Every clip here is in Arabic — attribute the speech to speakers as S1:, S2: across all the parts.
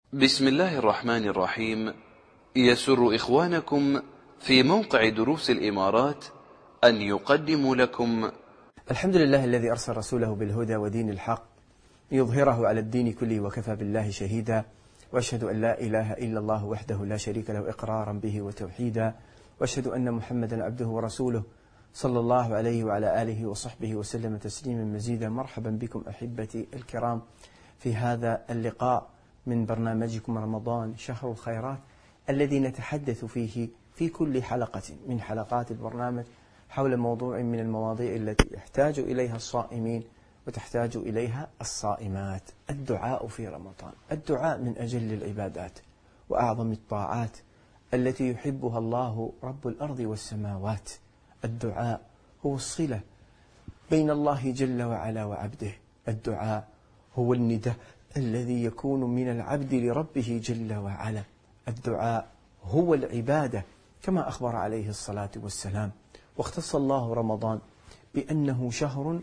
S1: بسم الله الرحمن الرحيم. يسر إخوانكم في موقع دروس الإمارات أن يقدموا لكم
S2: الحمد لله الذي أرسل رسوله بالهدى ودين الحق ليظهره على الدين كله وكفى بالله شهيدا، وأشهد أن لا إله إلا الله وحده لا شريك له إقرارا به وتوحيدا، وأشهد أن محمدا عبده ورسوله صلى الله عليه وعلى آله وصحبه وسلم تسليما مزيدا. مرحبا بكم أحبتي الكرام في هذا اللقاء من برنامجكم رمضان شهر الخيرات، الذي نتحدث فيه في كل حلقة من حلقات البرنامج حول موضوع من المواضيع التي يحتاج إليها الصائمين وتحتاج إليها الصائمات. الدعاء في رمضان. الدعاء من أجل العبادات وأعظم الطاعات التي يحبها الله رب الأرض والسماوات. الدعاء هو الصلة بين الله جل وعلا وعبده. الدعاء هو النداء الذي يكون من العبد لربه جل وعلا. الدعاء هو العبادة كما أخبر عليه الصلاة والسلام. واختص الله رمضان بأنه شهر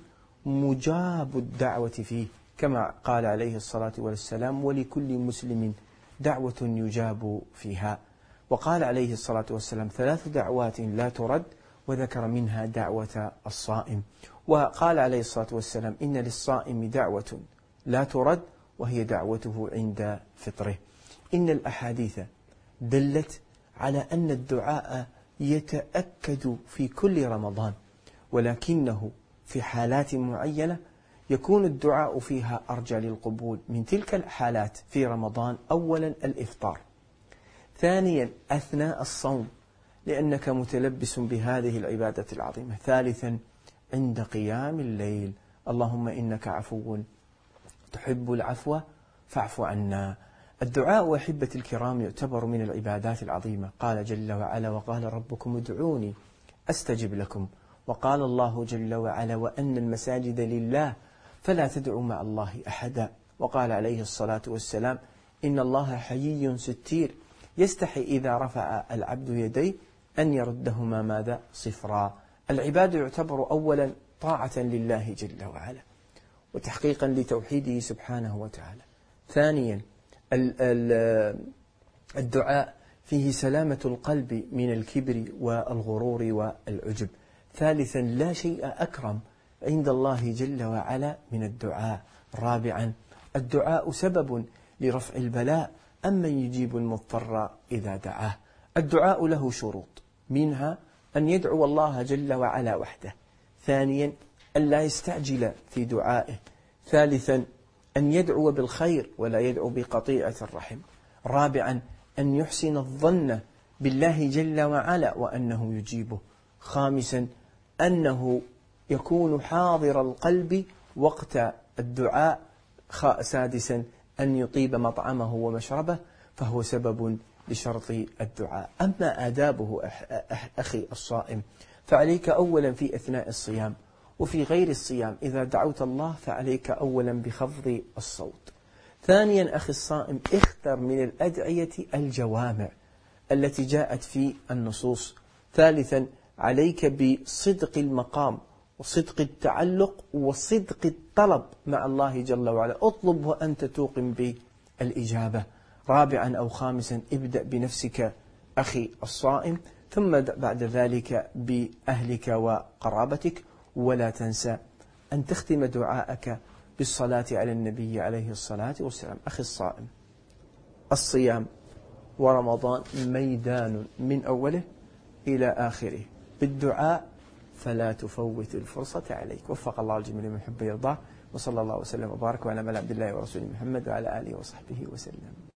S2: مجاب الدعوة فيه، كما قال عليه الصلاة والسلام: ولكل مسلم دعوة يجاب فيها. وقال عليه الصلاة والسلام: 3 دعوات لا ترد، وذكر منها دعوة الصائم. وقال عليه الصلاة والسلام: إن للصائم دعوة لا ترد، وهي دعوته عند فطره. إن الأحاديث دلت على أن الدعاء يتأكد في كل رمضان، ولكنه في حالات معينة يكون الدعاء فيها أرجى للقبول. من تلك الحالات في رمضان: أولا الإفطار، ثانيا أثناء الصوم لأنك متلبس بهذه العبادة العظيمة، ثالثا عند قيام الليل: اللهم إنك عفو تحب العفو فاعف عنا. الدعاء أحبة الكرام يعتبر من العبادات العظيمة. قال جل وعلا: وقال ربكم ادعوني أستجب لكم. وقال الله جل وعلا: وأن المساجد لله فلا تدعوا مع الله أحدا. وقال عليه الصلاة والسلام: إن الله حيي ستير يستحي إذا رفع العبد يديه أن يردهما ماذا؟ صفرا. العباد يعتبر أولا طاعة لله جل وعلا وتحقيقا لتوحيده سبحانه وتعالى. ثانيا الدعاء فيه سلامة القلب من الكبر والغرور والعجب. ثالثا لا شيء أكرم عند الله جل وعلا من الدعاء. رابعا الدعاء سبب لرفع البلاء، أمن يجيب المضطر إذا دعاه. الدعاء له شروط، منها أن يدعو الله جل وعلا وحده. ثانيا أن لا يستعجل في دعائه. ثالثا أن يدعو بالخير ولا يدعو بقطيعة الرحم. رابعا أن يحسن الظن بالله جل وعلا وأنه يجيبه. خامسا أنه يكون حاضر القلب وقت الدعاء. سادسا أن يطيب مطعمه ومشربه، فهو سبب لشرط الدعاء. أما آدابه أخي الصائم، فعليك أولا في أثناء الصيام وفي غير الصيام إذا دعوت الله فعليك أولا بخفض الصوت. ثانيا أخي الصائم، اختر من الأدعية الجوامع التي جاءت في النصوص. ثالثا عليك بصدق المقام وصدق التعلق وصدق الطلب مع الله جل وعلا. اطلب وأنت توقن بالإجابة. رابعا أو خامسا ابدأ بنفسك أخي الصائم، ثم بعد ذلك بأهلك وقرابتك. ولا تنسى أن تختم دعاءك بالصلاة على النبي عليه الصلاة والسلام. أخي الصائم، الصيام ورمضان ميدان من أوله إلى آخره بالدعاء، فلا تفوت الفرصة عليك. وفق الله الجميع من يحب يرضاه، وصلى الله وسلم وبارك على عبد الله ورسوله محمد وعلى آله وصحبه وسلم.